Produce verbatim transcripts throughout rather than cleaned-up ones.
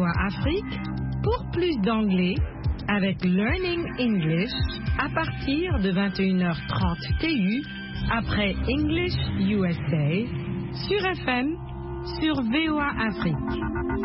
O A Afrique pour plus d'anglais avec Learning English à partir de vingt et une heures trente T U après English U S A sur F M sur V O A Afrique.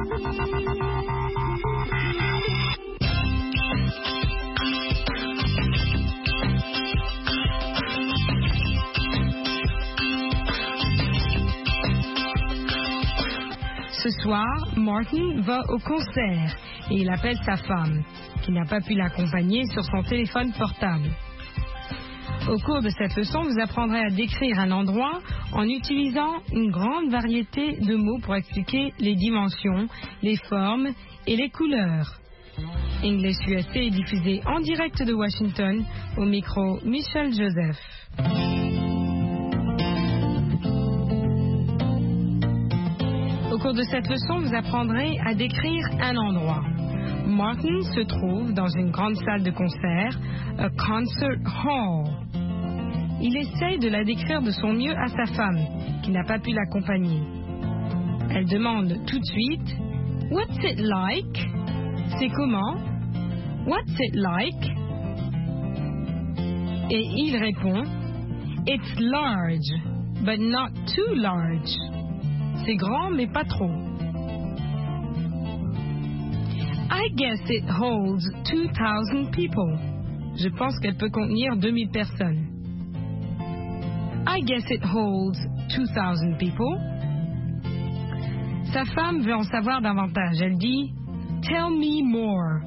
Ce soir, Martin va au concert et il appelle sa femme, qui n'a pas pu l'accompagner sur son téléphone portable. Au cours de cette leçon, vous apprendrez à décrire un endroit en utilisant une grande variété de mots pour expliquer les dimensions, les formes et les couleurs. English U S A est diffusé en direct de Washington au micro Michel Joseph. Au cours de cette leçon, vous apprendrez à décrire un endroit. Martin se trouve dans une grande salle de concert, a concert hall. Il essaye de la décrire de son mieux à sa femme, qui n'a pas pu l'accompagner. Elle demande tout de suite « What's it like ?» C'est comment? « What's it like ?» Et il répond « It's large, but not too large. » C'est grand, mais pas trop. I guess it holds two thousand people. Je pense qu'elle peut contenir deux mille personnes. I guess it holds two thousand people. Sa femme veut en savoir davantage. Elle dit, Tell me more.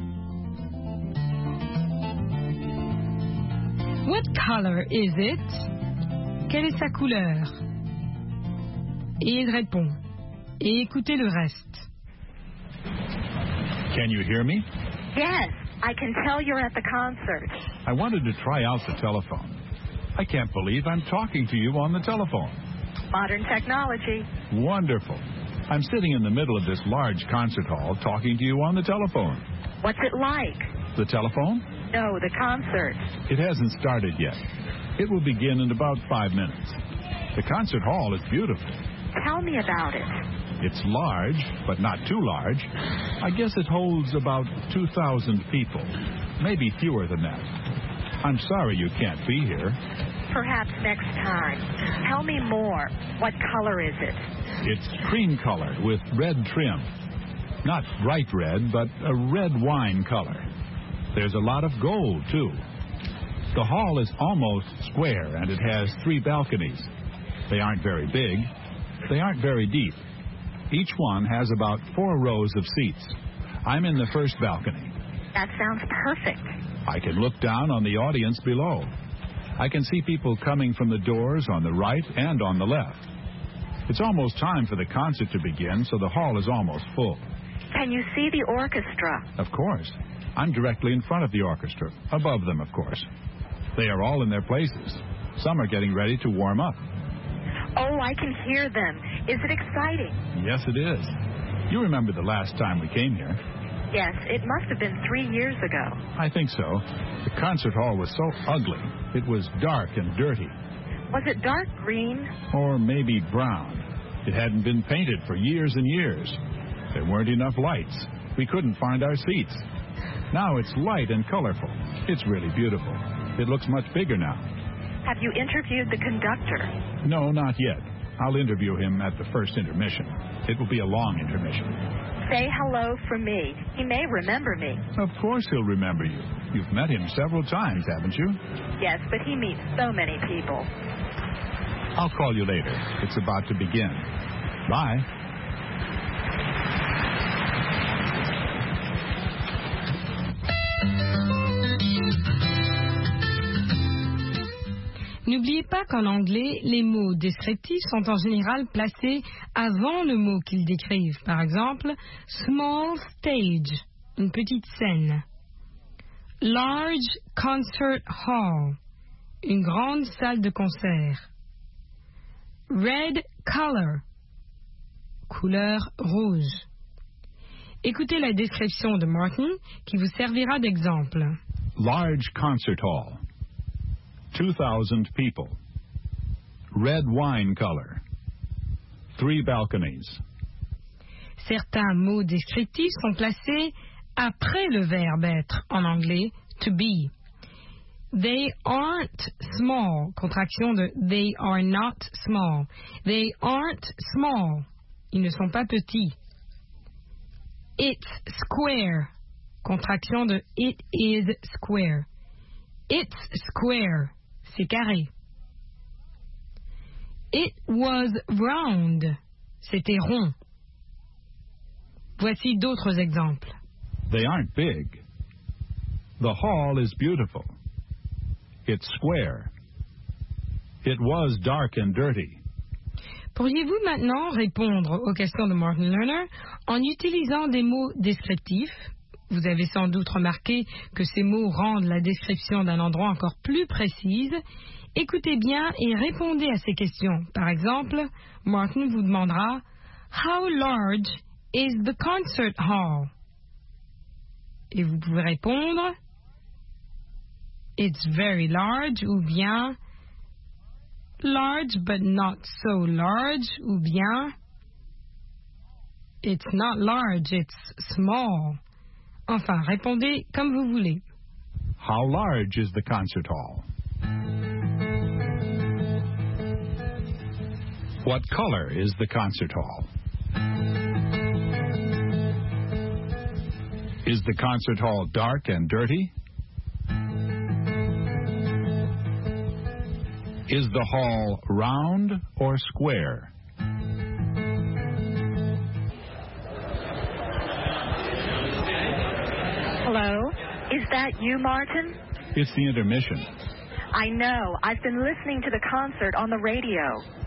What color is it? Quelle est sa couleur? Et il répond. Et écoutez le reste. Can you hear me? Yes, I can tell you're at the concert. I wanted to try out the telephone. I can't believe I'm talking to you on the telephone. Modern technology. Wonderful. I'm sitting in the middle of this large concert hall talking to you on the telephone. What's it like? The telephone? No, the concert. It hasn't started yet. It will begin in about five minutes. The concert hall is beautiful. Tell me about it. It's large, but not too large. I guess it holds about two thousand people, maybe fewer than that. I'm sorry you can't be here. Perhaps next time. Tell me more. What color is it? It's cream color with red trim. Not bright red, but a red wine color. There's a lot of gold, too. The hall is almost square, and it has three balconies. They aren't very big. They aren't very deep. Each one has about four rows of seats. I'm in the first balcony. That sounds perfect. I can look down on the audience below. I can see people coming from the doors on the right and on the left. It's almost time for the concert to begin, so the hall is almost full. Can you see the orchestra? Of course. I'm directly in front of the orchestra, above them, of course. They are all in their places. Some are getting ready to warm up. Oh, I can hear them. Is it exciting? Yes, it is. You remember the last time we came here. Yes, it must have been three years ago. I think so. The concert hall was so ugly. It was dark and dirty. Was it dark green? Or maybe brown. It hadn't been painted for years and years. There weren't enough lights. We couldn't find our seats. Now it's light and colorful. It's really beautiful. It looks much bigger now. Have you interviewed the conductor? No, not yet. I'll interview him at the first intermission. It will be a long intermission. Say hello from me. He may remember me. Of course he'll remember you. You've met him several times, haven't you? Yes, but he meets so many people. I'll call you later. It's about to begin. Bye. N'oubliez pas qu'en anglais, les mots descriptifs sont en général placés avant le mot qu'ils décrivent. Par exemple, small stage, une petite scène. Large concert hall, une grande salle de concert. Red color, couleur rouge. Écoutez la description de Martin qui vous servira d'exemple. Large concert hall. two thousand people. Red wine color. Three balconies. Certains mots descriptifs sont placés après le verbe être, en anglais to be. They aren't small, contraction de they are not small. They aren't small, ils ne sont pas petits. It's square, contraction de it is square. It's square, c'est carré. It was round, c'était rond. Voici d'autres exemples. They aren't big. The hall is beautiful. It's square. It was dark and dirty. Pourriez-vous maintenant répondre aux questions de Martin Lerner en utilisant des mots descriptifs? Vous avez sans doute remarqué que ces mots rendent la description d'un endroit encore plus précise. Écoutez bien et répondez à ces questions. Par exemple, Martin vous demandera « How large is the concert hall? » Et vous pouvez répondre « It's very large » ou bien « Large but not so large » ou bien « It's not large, it's small ». Enfin, répondez comme vous voulez. How large is the concert hall? What color is the concert hall? Is the concert hall dark and dirty? Is the hall round or square? Hello? Is that you, Martin? It's the intermission. I know. I've been listening to the concert on the radio.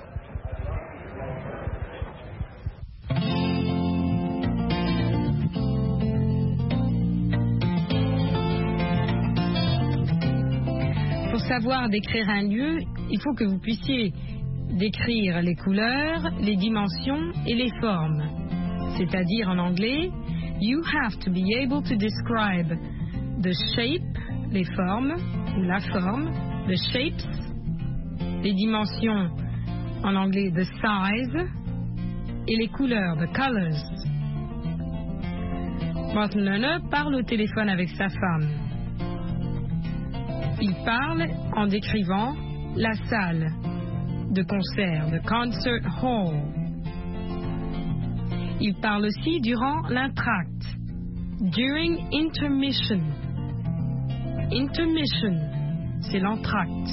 Pour savoir décrire un lieu, il faut que vous puissiez décrire les couleurs, les dimensions et les formes. C'est-à-dire en anglais, you have to be able to describe the shape, les formes, ou la forme, the shapes, les dimensions, en anglais the size, et les couleurs, the colors. Martin Lerner parle au téléphone avec sa femme. Il parle en décrivant la salle de concert, the concert hall. Il parle aussi durant l'entracte, during intermission. Intermission, c'est l'entracte.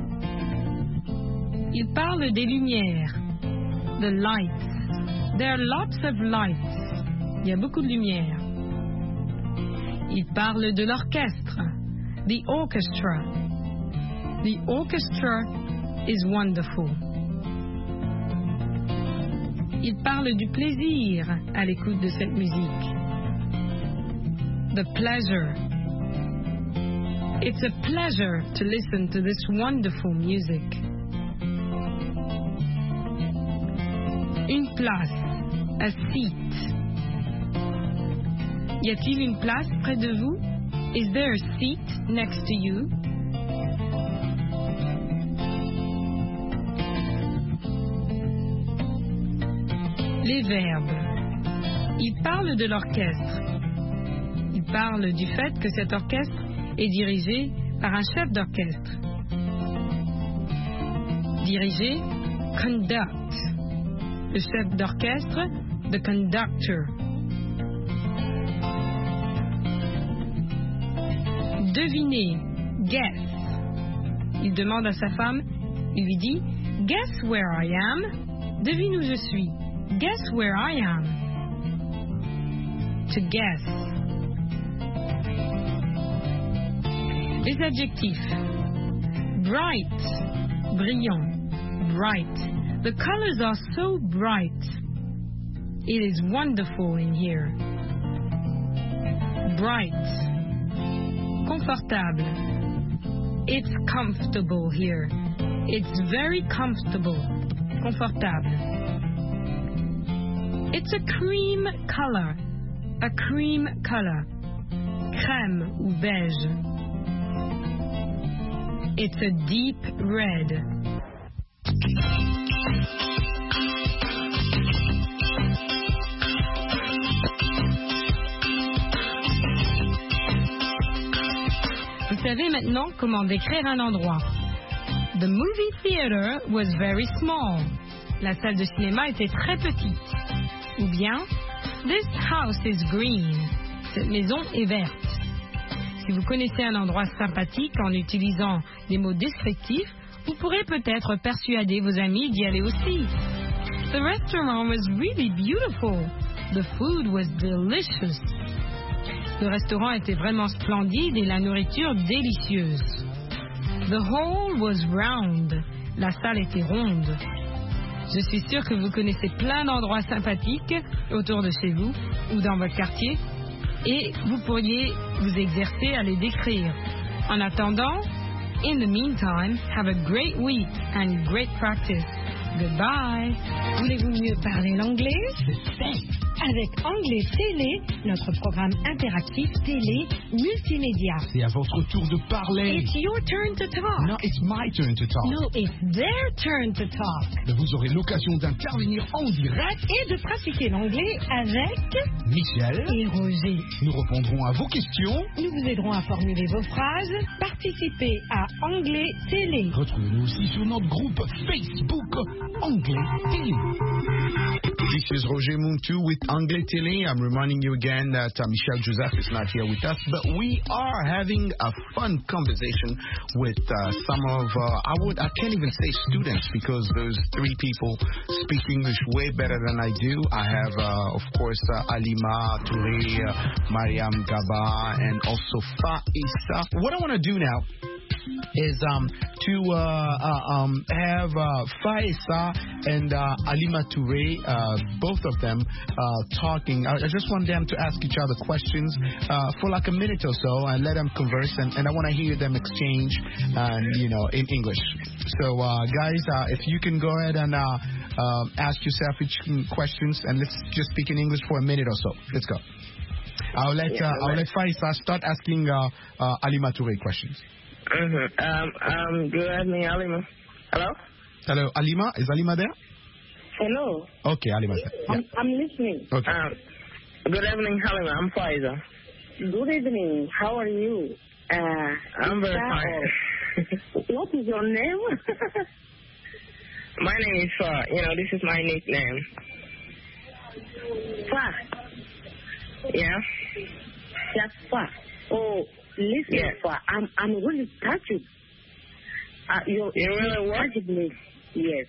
Il parle des lumières, the lights. There are lots of lights. Il y a beaucoup de lumière. Il parle de l'orchestre, the orchestra. The orchestra is wonderful. Il parle du plaisir à l'écoute de cette musique. The pleasure. It's a pleasure to listen to this wonderful music. Une place, a seat. Y a-t-il une place près de vous? Is there a seat next to you? Les verbes. Il parle de l'orchestre. Il parle du fait que cet orchestre est dirigé par un chef d'orchestre. Diriger, conduct. Le chef d'orchestre, the conductor. Deviner, guess. Il demande à sa femme, il lui dit, guess where I am? Devine où je suis. Guess where I am. To guess. Les adjectifs. Bright, brillant, bright. The colors are so bright. It is wonderful in here. Bright. Confortable. It's comfortable here. It's very comfortable. Confortable. It's a cream color. A cream color. Crème ou beige. It's a deep red. savez maintenant comment décrire un endroit. The movie theater was very small. La salle de cinéma était très petite. Ou bien, this house is green. Cette maison est verte. Si vous connaissez un endroit sympathique en utilisant des mots descriptifs, vous pourrez peut-être persuader vos amis d'y aller aussi. The restaurant was really beautiful. The food was delicious. Le restaurant était vraiment splendide et la nourriture délicieuse. The hall was round. La salle était ronde. Je suis sûre que vous connaissez plein d'endroits sympathiques autour de chez vous ou dans votre quartier et vous pourriez vous exercer à les décrire. En attendant, in the meantime, have a great week and great practice. Goodbye. Voulez-vous mieux parler l'anglais? C'est fait. Avec Anglais Télé, notre programme interactif télé multimédia. C'est à votre tour de parler. It's your turn to talk. No, it's my turn to talk. No, it's their turn to talk. Vous aurez l'occasion d'intervenir en direct Et de pratiquer l'anglais avec Michel et Roger. Nous répondrons à vos questions. Nous vous aiderons à formuler vos phrases. Participez à Anglais Télé. Retrouvez-nous aussi sur notre groupe Facebook Anglais Télé. This is Roger Muntu with Anglais Télé. I'm reminding you again that uh, Michel Joseph is not here with us, but we are having a fun conversation with uh, some of, uh, I would, I can't even say students because those three people speak English way better than I do. I have, uh, of course, uh, Alima Touré, uh, Mariam Gaba, and also Faisa. What I want to do now is um, to uh, uh, um, have uh, Faisa and uh, Alima Touré, uh, both of them, uh, talking. I, I just want them to ask each other questions uh, for like a minute or so and let them converse, and, and I want to hear them exchange, uh, you know, in English. So, uh, guys, uh, if you can go ahead and uh, uh, ask yourself each questions, and let's just speak in English for a minute or so. Let's go. I'll let uh, I'll let Faisa start asking uh, uh, Alima Touré questions. Mm-hmm. Um, um, good evening, Alima. Hello? Hello, Alima. Is Alima there? Hello. Okay, Alima. Yeah. I'm, I'm listening. Okay. Um, good evening, Alima. I'm Faiza. Good evening. How are you? Uh, I'm very fine. What is your name? My name is Fa. You know, this is my nickname. Fa. Yeah? That's Fa. Oh. Listen, yes. For, I'm I'm really touched. Uh, you're, you really touched me. Yes.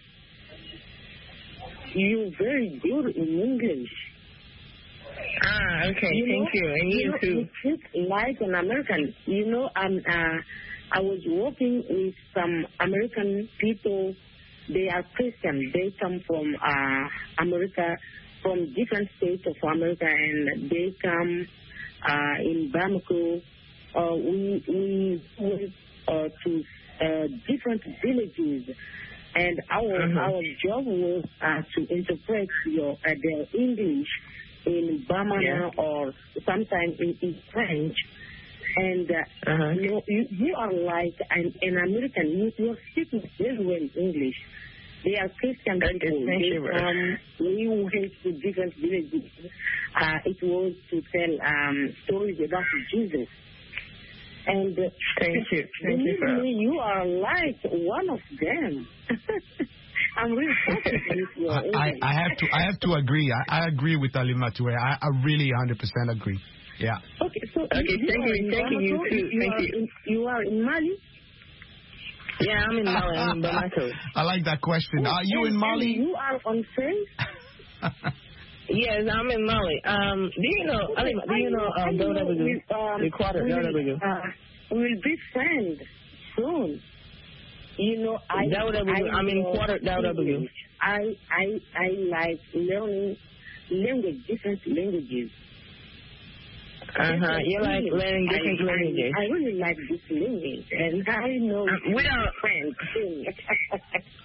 You're very good in English. Ah, okay. You Thank know, you. And you, you know, too. You speak like an American. You know, um, uh, I was working with some American people. They are Christian. They come from uh, America, from different states of America, and they come uh, in Bamako. Uh, we we went uh, to uh, different villages, and our uh-huh. our job was uh, to interpret your uh, their English in Bamana yeah. or sometimes in, in French. And uh, uh-huh. you, know, you you are like an, an American. You you are speaking very well English. They are Christian people. They, um, we went to different villages. Uh, it was to tell um, stories about Jesus. And uh, thank you. Thank you, for me, you are like one of them. I'm really happy with your I, I, I have to I have to agree. I, I agree with Alima Touré. I, I really one hundred percent agree. Yeah. Okay, so okay, you, you thank you, thank you, you too. You, thank are you. In, you are in Mali? Yeah, I'm in Mali. I'm in Bamako. I like that question. Oh, are you and, in Mali? You are on face? Yes, I'm in Mali. Um, do you know, okay, Alima, do you know uh, W W? Um, the quarter, W W. Uh, we'll be friends soon. You know, I, W W, I I'm in quarter W W. I, I, I like learning language, different languages. Uh-huh. You like learning different I, languages. I, I really like this language, and I know um, we are friends soon.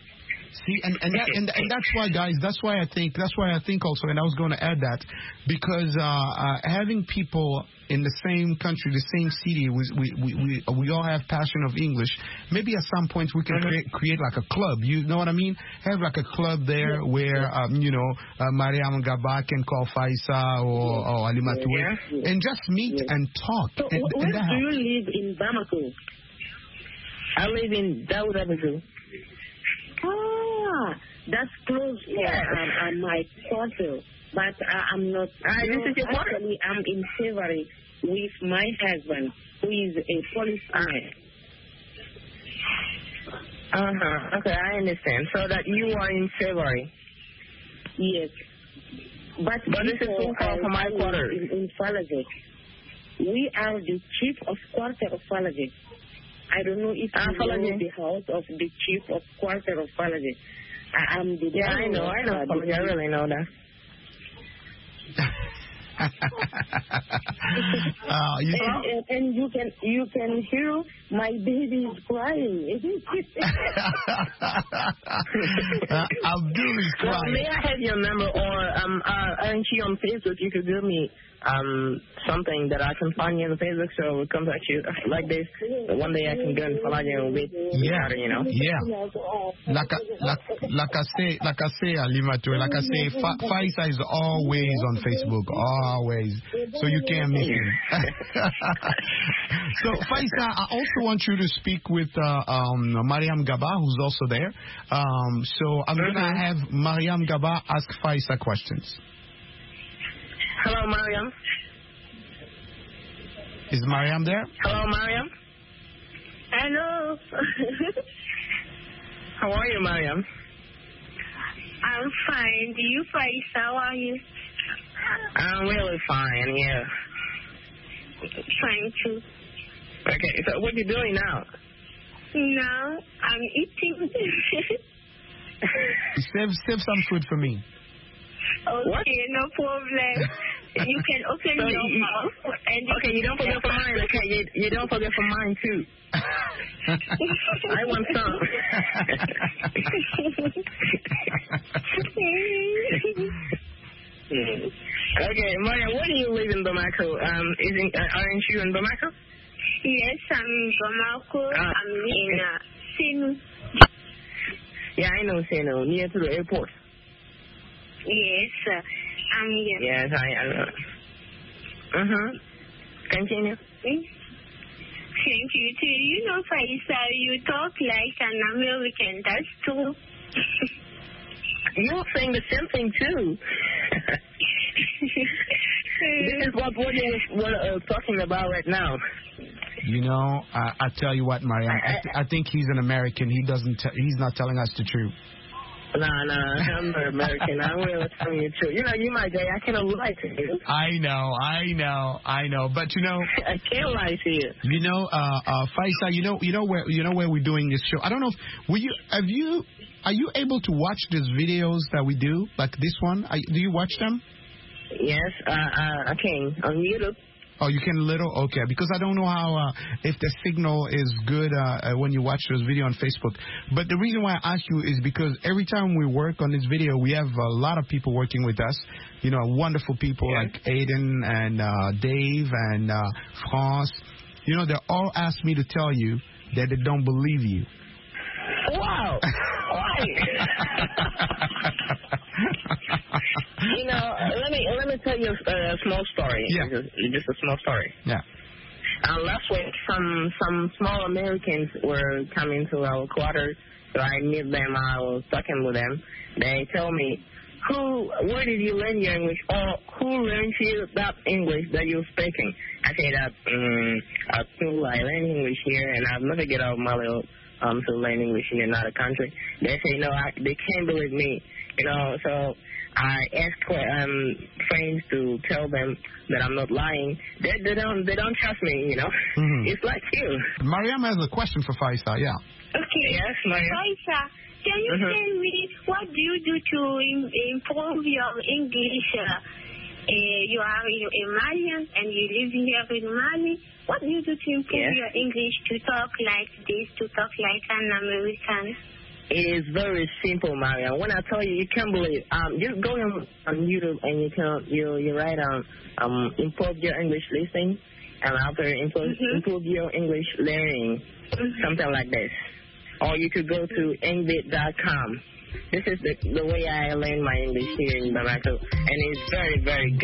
See, and and, that, and and that's why, guys. That's why I think. That's why I think also, and I was going to add that because uh, uh, having people in the same country, the same city, we we we we, we all have passion of English. Maybe at some point we can mm-hmm. create, create like a club. You know what I mean? Have like a club there yeah. where um, you know uh, Mariam Gaba can call Faisa or, yeah. or Ali Matoue yeah. and just meet yeah. and talk. So and, where and do you live in Bamako? I live in Daouda Bazou. Ah, that's close to yes. um, um, my quarter, but uh, I'm not. Ah, no, this is your quarter? Actually, I'm in February with my husband, who is a policeman. Uh huh. Okay, I understand. So that you are in February. Yes, but, but this is so far from my quarter. In, in Falajek. We are the chief of quarter of Falajek. I don't know if uh, you know the house of the chief of quarter of Falajek. I am the yeah, I know, I know. Uh, I really know that. uh, you and, and, and you can you can hear my baby is crying. uh, Abdul is crying. Well, may I have your number, or um, uh, aren't you on Facebook? You could give me um something that I can find you on Facebook, so we'll contact you like this. One day I can go and follow you and wait. Yeah, you know. Yeah. Like I, like, like I say, like I say, Ali Matoue, like I say, Fa- Faisa is always on Facebook, always. So you can't miss him. So Faisa, I also want you to speak with uh, um, Mariam Gaba, who's also there. Um, so I'm mm-hmm. gonna have Mariam Gaba ask Faisa questions. Hello, Mariam. Is Mariam there? Hello, Mariam. Hello. How are you, Mariam? I'm fine. Do you, Faisa? How are you? I'm really fine, yeah. Fine, too. Okay, so what are you doing now? Now, I'm eating. save, save some food for me. Okay, what? No problem. You can open so your you, mouth. And you okay, you don't forget for mine, okay? You, you don't forget for mine, too. I want some. Okay, Maria, where do you live in Bamako? Um, isn't, uh, aren't you in Bamako? Yes, I'm in Bamako. Uh, I'm in uh, Senu. Yeah, I know Senu, near to the airport. Yes, uh, I'm here. Yes, I know. Uh-huh. Continue. Thank you, too. You know, Faisa, you talk like an American. That's true. You're saying the same thing, too. This is what we're, we're uh, talking about right now. You know, uh, I tell you what, Mariam, I, th- I think he's an American. He doesn't. T- he's not telling us the truth. No, no, I'm not American. I'm really telling you the truth. You know, you my guy. I cannot lie to you. I know, I know, I know. But you know, I can't lie to you. You know, uh, uh, Faisa, you know, you know where, you know where we're doing this show. I don't know. If, will you? Have you? Are you able to watch these videos that we do, like this one? Are, do you watch them? Yes, uh, uh, I can on YouTube. Oh, you can little? Okay, because I don't know how, uh, if the signal is good uh, when you watch this video on Facebook. But the reason why I ask you is because every time we work on this video, we have a lot of people working with us. You know, wonderful people yeah. like Aiden and uh, Dave and uh, France. You know, they all asked me to tell you that they don't believe you. Wow. Why? You know, let me let me tell you a, a small story. Yeah. Just, just a small story. Yeah. Uh, last week, some some small Americans were coming to our quarters, so I met them. I was talking with them. They told me, "Who? Where did you learn your English? Or who learned you that English that you're speaking?" I said that um, at school I learned English here, and I've never get out of my little um to learn English in another country. They say no, I, they can't believe me. You know, so I asked um, friends to tell them that I'm not lying. They, they don't they don't trust me, you know. Mm-hmm. It's like you. Mariam has a question for Faisa, yeah. Okay. Yes, Mariam. Faisa, can you mm-hmm. tell me what do you do to im- improve your English? Uh, uh, you are a Malian and you live here in Mali. What do you do to improve yes. your English to talk like this, to talk like an American? It is very simple, Mariam. When I tell you, you can't believe. Um, just go on, on YouTube and you can you you write um um improve your English listening, and after improve mm-hmm. improve your English learning, mm-hmm. something like this. Or you could go to engbit dot com. This is the the way I learn my English here in Bamako, and it's very very good.